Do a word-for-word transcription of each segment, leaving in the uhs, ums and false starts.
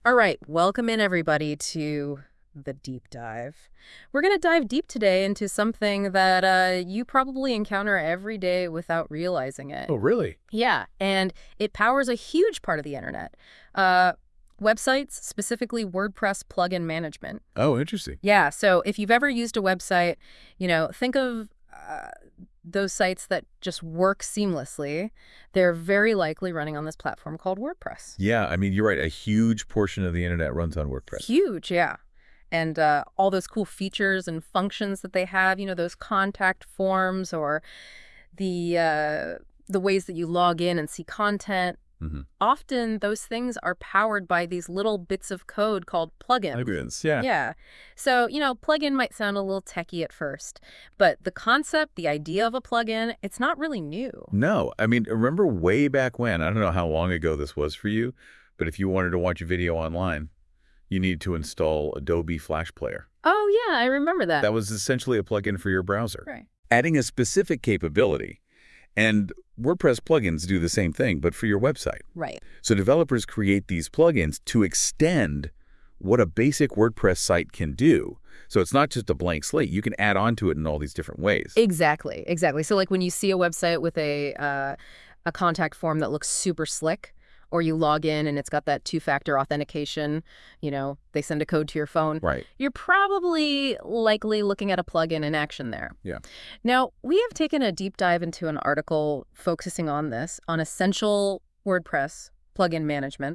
All right, welcome in everybody to the deep dive. We're going to dive deep today into something that uh, you probably encounter every day without realizing it. Oh, really? Yeah, and it powers a huge part of the internet. Uh, websites, specifically WordPress plugin management. Oh, interesting. Yeah, so if you've ever used a website, you know, think of uh, those sites that just work seamlessly. They're very likely running on this platform called WordPress. Yeah, I mean, you're right. A huge portion of the internet runs on WordPress. Huge, yeah. And uh, all those cool features and functions that they have, you know, those contact forms or the uh, the ways that you log in and see content. Mm-hmm. Often those things are powered by these little bits of code called plugins. Plugins, yeah. Yeah. So, you know, plugin might sound a little techy at first, but the concept, the idea of a plugin, it's not really new. No, I mean, remember way back when, I don't know how long ago this was for you, but if you wanted to watch a video online, you needed to install Adobe Flash Player. Oh, yeah, I remember that. That was essentially a plugin for your browser. Right. Adding a specific capability. And WordPress plugins do the same thing, but for your website. Right. So developers create these plugins to extend what a basic WordPress site can do. So it's not just a blank slate. You can add on to it in all these different ways. Exactly, exactly. So like when you see a website with a uh, a contact form that looks super slick, or you log in and it's got that two-factor authentication, you know, they send a code to your phone. Right. You're probably likely looking at a plugin in action there. Yeah. Now, we have taken a deep dive into an article focusing on this, on essential WordPress plugin management.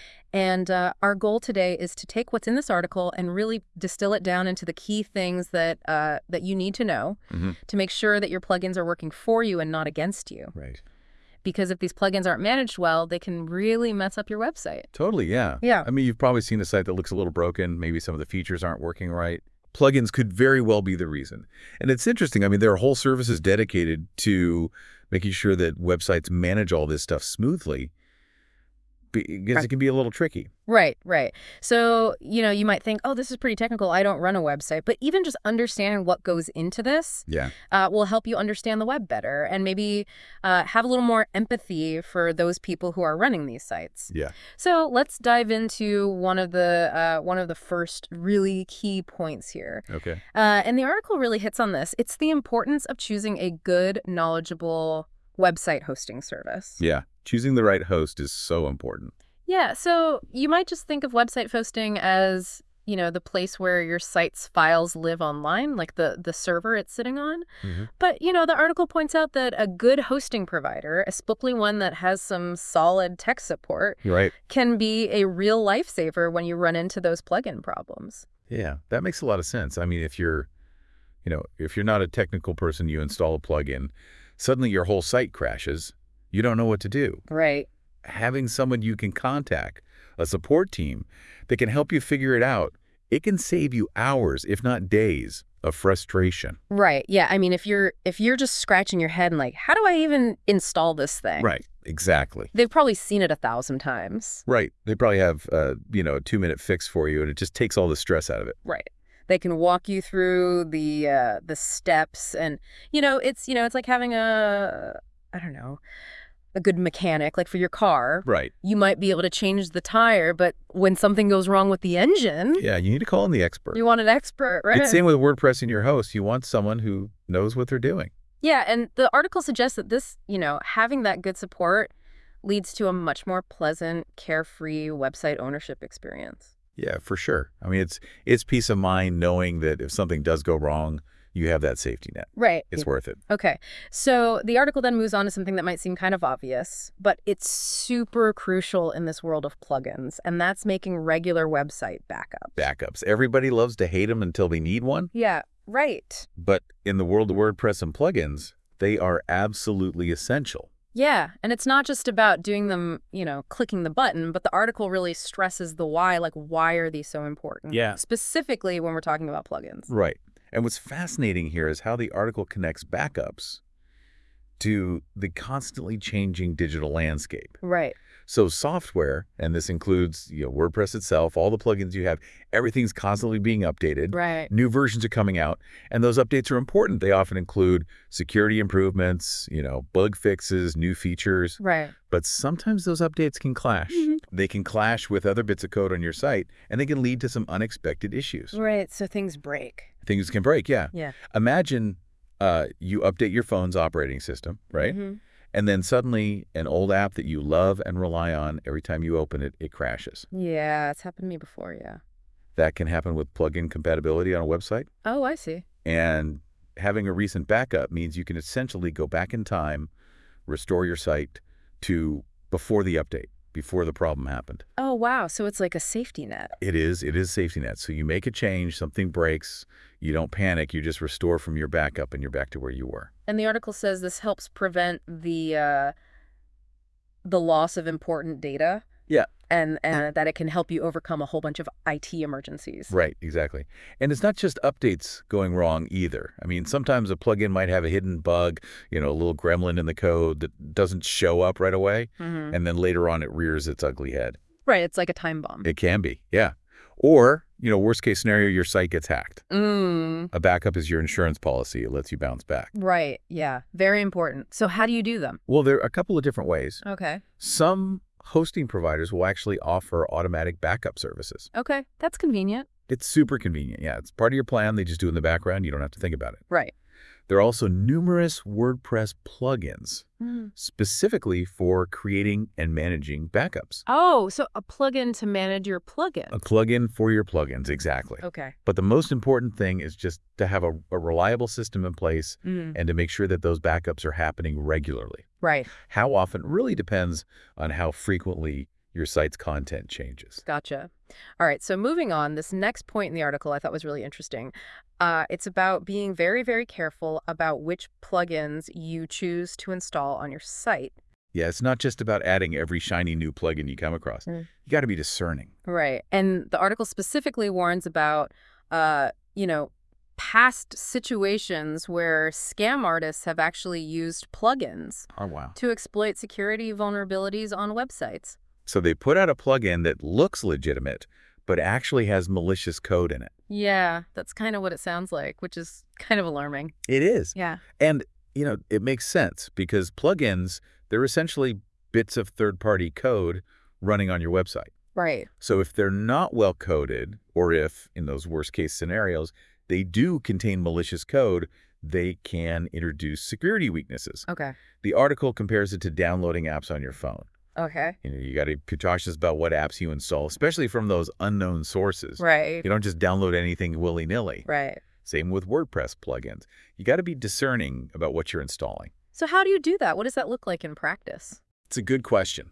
And uh, our goal today is to take what's in this article and really distill it down into the key things that uh, that you need to know Mm-hmm. to make sure that your plugins are working for you and not against you. Right. Because if these plugins aren't managed well, they can really mess up your website. Totally, yeah. Yeah. I mean, you've probably seen a site that looks a little broken. Maybe some of the features aren't working right. Plugins could very well be the reason. And it's interesting. I mean, there are whole services dedicated to making sure that websites manage all this stuff smoothly, because Right. it can be a little tricky. Right, right. So, you know, you might think, oh, this is pretty technical. I don't run a website. But even just understanding what goes into this Yeah. uh, will help you understand the web better and maybe uh, have a little more empathy for those people who are running these sites. Yeah. So let's dive into one of the uh, one of the first really key points here. Okay. Uh, and the article really hits on this. It's the importance of choosing a good, knowledgeable website hosting service. Yeah. Choosing the right host is so important. Yeah, so you might just think of website hosting as, you know, the place where your site's files live online, like the, the server it's sitting on. Mm-hmm. But, you know, the article points out that a good hosting provider, especially one that has some solid tech support, You're right. can be a real lifesaver when you run into those plugin problems. Yeah, that makes a lot of sense. I mean, if you're, you know, if you're not a technical person, you install a plugin, suddenly your whole site crashes. You don't know what to do. Right. Having someone you can contact, a support team that can help you figure it out, it can save you hours, if not days, of frustration. Right. Yeah. I mean, if you're if you're just scratching your head and like, how do I even install this thing? Right. Exactly. They've probably seen it a thousand times. Right. They probably have, uh, you know, a two-minute fix for you, and it just takes all the stress out of it. Right. They can walk you through the uh, the steps, and you know, it's you know, it's like having a I don't know, a good mechanic, like for your car. Right. You might be able to change the tire, but when something goes wrong with the engine, Yeah, you need to call in the expert. you want an expert, right? It's same with WordPress and your host. You want someone who knows what they're doing. Yeah, and the article suggests that this, you know, having that good support leads to a much more pleasant, carefree website ownership experience. Yeah, for sure. I mean, it's it's peace of mind knowing that if something does go wrong, you have that safety net. Right. It's worth it. Okay, so the article then moves on to something that might seem kind of obvious, but it's super crucial in this world of plugins, and that's making regular website backups. Backups. Everybody loves to hate them until they need one, Yeah, right. but in the world of WordPress and plugins, they are absolutely essential. Yeah, and it's not just about doing them, you know, clicking the button, but the article really stresses the why, like why are these so important? Yeah. Specifically when we're talking about plugins. Right. And what's fascinating here is how the article connects backups to the constantly changing digital landscape. Right. So software, and this includes you know WordPress itself, all the plugins you have, everything's constantly being updated. Right. New versions are coming out, and those updates are important. They often include security improvements, you know, bug fixes, new features. Right. But sometimes those updates can clash. Mhm. They can clash with other bits of code on your site, and they can lead to some unexpected issues. Right. So things break. Things can break, yeah. Yeah. Imagine uh, you update your phone's operating system, right? Mhm. And then suddenly an old app that you love and rely on, every time you open it, it crashes. Yeah, it's happened to me before, yeah. That can happen with plugin compatibility on a website. Oh, I see. And having a recent backup means you can essentially go back in time, restore your site to before the update, before the problem happened. Oh, wow. So it's like a safety net. It is. It is safety net. So you make a change, something breaks, you don't panic, you just restore from your backup and you're back to where you were. And the article says this helps prevent the uh, the loss of important data. Yeah. And, and that it can help you overcome a whole bunch of I T emergencies. Right, exactly. And it's not just updates going wrong either. I mean, sometimes a plugin might have a hidden bug, you know, a little gremlin in the code that doesn't show up right away, Mm-hmm. and then later on it rears its ugly head. Right. It's like a time bomb. It can be, yeah. Or, you know, worst case scenario, your site gets hacked. Mm. A backup is your insurance policy. It lets you bounce back. Right. Yeah. Very important. So how do you do them? Well, there are a couple of different ways. Okay. Some hosting providers will actually offer automatic backup services. Okay. That's convenient. It's super convenient. Yeah, it's part of your plan. They just do it in the background. You don't have to think about it. Right. There are also numerous WordPress plugins Mm. specifically for creating and managing backups. Oh, so a plugin to manage your plugin. A plugin for your plugins, exactly. Okay. But the most important thing is just to have a, a reliable system in place Mm. and to make sure that those backups are happening regularly. Right. How often really depends on how frequently your site's content changes. Gotcha. All right. So moving on, this next point in the article I thought was really interesting. Uh, it's about being very, very careful about which plugins you choose to install on your site. Yeah, it's not just about adding every shiny new plugin you come across. Mm. You got to be discerning. Right. And the article specifically warns about, uh, you know, past situations where scam artists have actually used plugins Oh, wow. to exploit security vulnerabilities on websites. So they put out a plugin that looks legitimate, but actually has malicious code in it. Yeah, that's kind of what it sounds like, which is kind of alarming. It is. Yeah. And, you know, it makes sense because plugins, they're essentially bits of third-party code running on your website. Right. So if they're not well coded, or if, in those worst-case scenarios, they do contain malicious code, they can introduce security weaknesses. Okay. The article compares it to downloading apps on your phone. Okay. You know, you got to be cautious about what apps you install, especially from those unknown sources. Right. You don't just download anything willy-nilly. Right. Same with WordPress plugins. You got to be discerning about what you're installing. So how do you do that? What does that look like in practice? It's a good question.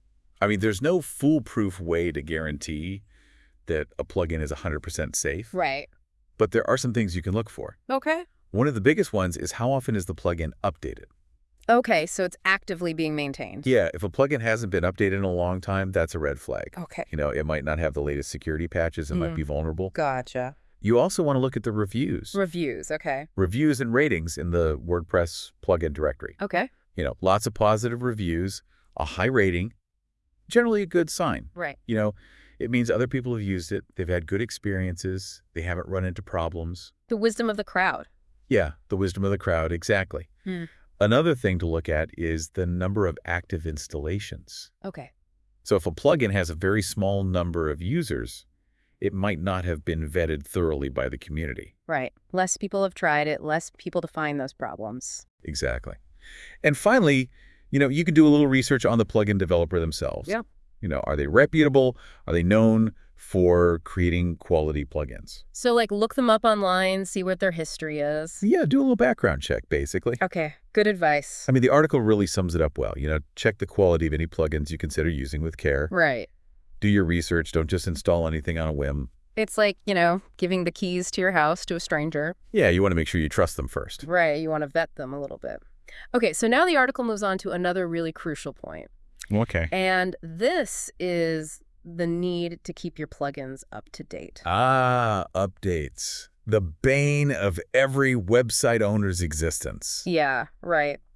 I mean, there's no foolproof way to guarantee that a plugin is one hundred percent safe, Right. but there are some things you can look for. Okay. One of the biggest ones is how often is the plugin updated? Okay, so it's actively being maintained. Yeah, if a plugin hasn't been updated in a long time, that's a red flag. Okay. You know, it might not have the latest security patches. It might Mm. be vulnerable. Gotcha. You also want to look at the reviews. Reviews. Okay. Reviews and ratings in the WordPress plugin directory. Okay. You know, lots of positive reviews, a high rating, generally a good sign. Right. You know, it means other people have used it. They've had good experiences. They haven't run into problems. The wisdom of the crowd. Yeah, the wisdom of the crowd. Exactly. Hmm. Another thing to look at is the number of active installations. Okay. So if a plugin has a very small number of users, it might not have been vetted thoroughly by the community. Right. Less people have tried it, less people to find those problems. Exactly. And finally, you know, you can do a little research on the plugin developer themselves. Yeah. You know, are they reputable? Are they known for creating quality plugins? So, like, look them up online, see what their history is. Yeah, do a little background check, basically. Okay. Good advice. I mean, the article really sums it up well. You know, check the quality of any plugins you consider using with care. Right. Do your research. Don't just install anything on a whim. It's like, you know, giving the keys to your house to a stranger. Yeah, you want to make sure you trust them first. Right. You want to vet them a little bit. Okay. So now the article moves on to another really crucial point. Okay. And this is the need to keep your plugins up to date. Ah, updates. The bane of every website owner's existence. Yeah, right.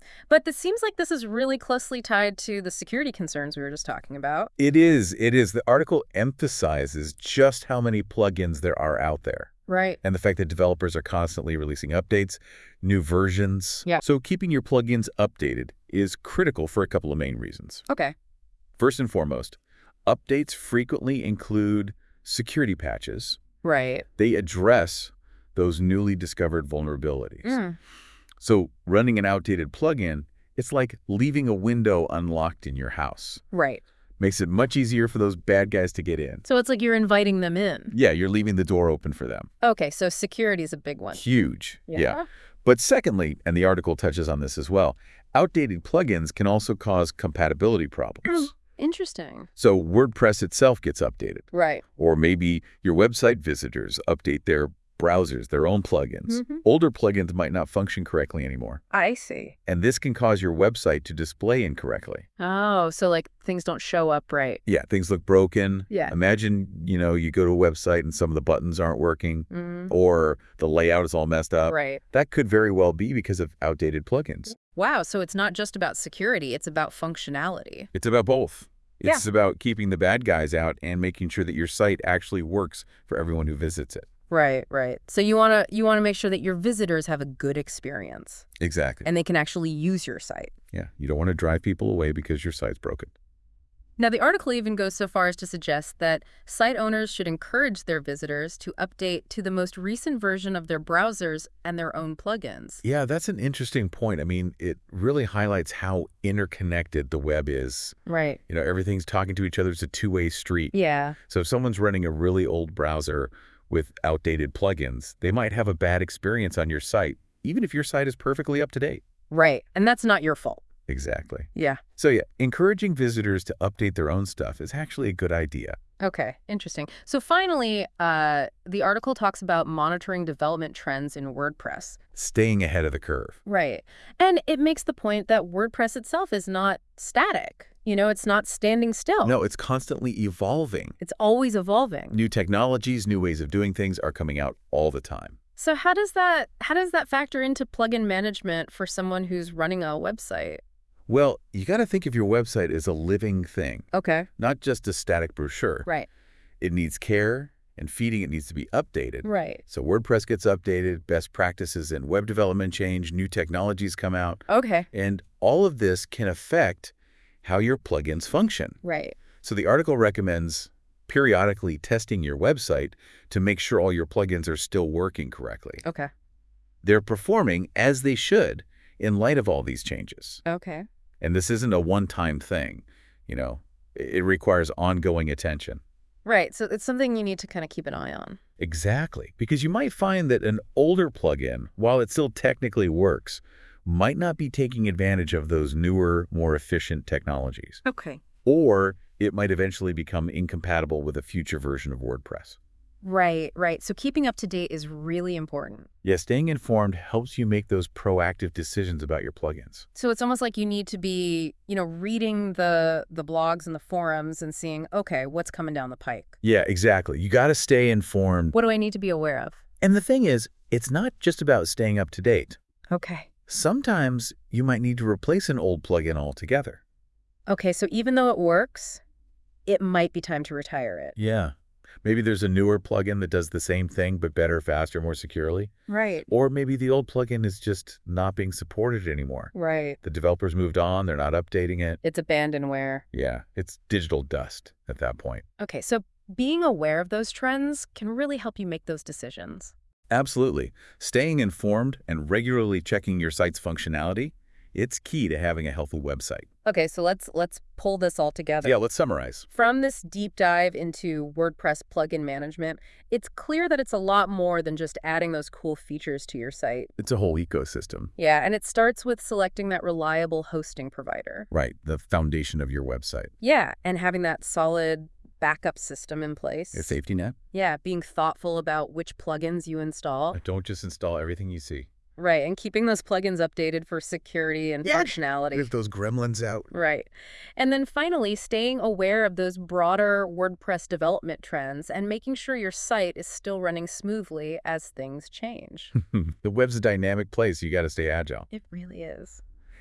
But this seems like this is really closely tied to the security concerns we were just talking about. It is. It is. The article emphasizes just how many plugins there are out there. Right. And the fact that developers are constantly releasing updates, new versions. Yeah. So keeping your plugins updated is critical for a couple of main reasons. Okay. First and foremost, updates frequently include security patches. Right. They address those newly discovered vulnerabilities. Mm. So running an outdated plugin, it's like leaving a window unlocked in your house. Right. Makes it much easier for those bad guys to get in. So it's like you're inviting them in. Yeah, you're leaving the door open for them. Okay, so security is a big one. Huge. Yeah. yeah. But secondly, and the article touches on this as well, outdated plugins can also cause compatibility problems. Interesting. So WordPress itself gets updated. Right. Or maybe your website visitors update their browsers, their own plugins. Mm-hmm. Older plugins might not function correctly anymore. I see. And this can cause your website to display incorrectly. Oh, so like things don't show up right. Yeah, things look broken. Yeah. Imagine, you know, you go to a website and some of the buttons aren't working Mm. or the layout is all messed up. Right. That could very well be because of outdated plugins. Wow, so it's not just about security, it's about functionality. It's about both. Yeah. It's about keeping the bad guys out and making sure that your site actually works for everyone who visits it. Right, right. So you want to you want to make sure that your visitors have a good experience Exactly. and they can actually use your site. Yeah, you don't want to drive people away because your site's broken. Now, the article even goes so far as to suggest that site owners should encourage their visitors to update to the most recent version of their browsers and their own plugins. Yeah, that's an interesting point. I mean, it really highlights how interconnected the web is. Right. You know, everything's talking to each other. It's a two-way street. Yeah. So if someone's running a really old browser with outdated plugins, they might have a bad experience on your site, even if your site is perfectly up to date. Right. And that's not your fault. Exactly. Yeah. So yeah, encouraging visitors to update their own stuff is actually a good idea. Okay, interesting. So finally, uh, the article talks about monitoring development trends in WordPress. Staying ahead of the curve. Right. And it makes the point that WordPress itself is not static. You know, it's not standing still. No, it's constantly evolving. It's always evolving. New technologies, new ways of doing things are coming out all the time. So how does that how does that factor into plugin management for someone who's running a website? Well, you got to think of your website as a living thing, Okay. not just a static brochure. Right. It needs care, and feeding it needs to be updated. Right. So WordPress gets updated, best practices in web development change, new technologies come out, Okay. and all of this can affect how your plugins function. Right. So the article recommends periodically testing your website to make sure all your plugins are still working correctly. Okay. They're performing as they should in light of all these changes. Okay. And this isn't a one-time thing, you know. It requires ongoing attention. Right. So it's something you need to kind of keep an eye on. Exactly. Because you might find that an older plugin, while it still technically works, might not be taking advantage of those newer, more efficient technologies. Okay. Or it might eventually become incompatible with a future version of WordPress. Right, right. So keeping up to date is really important. Yeah, staying informed helps you make those proactive decisions about your plugins. So it's almost like you need to be, you know, reading the the blogs and the forums and seeing, okay, what's coming down the pike? Yeah, exactly. You got to stay informed. What do I need to be aware of? And the thing is, it's not just about staying up to date. Okay. Sometimes you might need to replace an old plugin altogether. Okay, so even though it works, it might be time to retire it. Yeah. Maybe there's a newer plugin that does the same thing, but better, faster, more securely. Right. Or maybe the old plugin is just not being supported anymore. Right. The developers moved on. They're not updating it. It's abandonware. Yeah, it's digital dust at that point. Okay, so being aware of those trends can really help you make those decisions. Absolutely. Staying informed and regularly checking your site's functionality, it's key to having a healthy website. Okay, so let's let's pull this all together. Yeah, let's summarize. From this deep dive into WordPress plugin management, it's clear that it's a lot more than just adding those cool features to your site. It's a whole ecosystem. Yeah, and it starts with selecting that reliable hosting provider. Right, the foundation of your website. Yeah, and having that solid backup system in place. A safety net. Yeah, being thoughtful about which plugins you install. Don't just install everything you see. Right, and keeping those plugins updated for security and Yeah. functionality. Leave those gremlins out. Right. And then finally, staying aware of those broader WordPress development trends and making sure your site is still running smoothly as things change. The web's a dynamic place. You got to stay agile. It really is.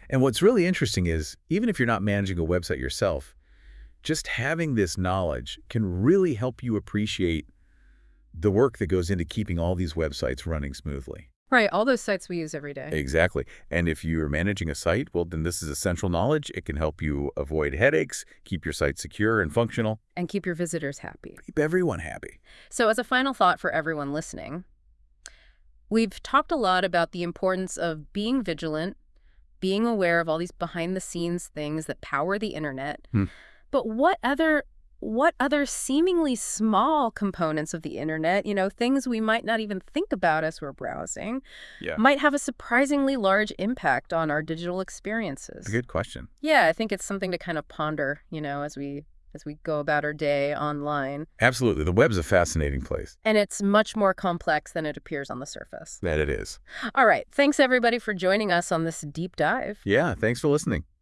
And what's really interesting is, even if you're not managing a website yourself, just having this knowledge can really help you appreciate the work that goes into keeping all these websites running smoothly. Right, all those sites we use every day. Exactly. And if you're managing a site, well, then this is essential knowledge. It can help you avoid headaches, keep your site secure and functional, And keep your visitors happy. keep everyone happy. So as a final thought for everyone listening, we've talked a lot about the importance of being vigilant, being aware of all these behind-the-scenes things that power the internet. Hmm. But what other what other seemingly small components of the internet, you know, things we might not even think about as we're browsing, Yeah. might have a surprisingly large impact on our digital experiences? A good question. Yeah, I think it's something to kind of ponder, you know, as we as we go about our day online. Absolutely. The web's a fascinating place. And it's much more complex than it appears on the surface. That it is. All right. Thanks, everybody, for joining us on this deep dive. Yeah, thanks for listening.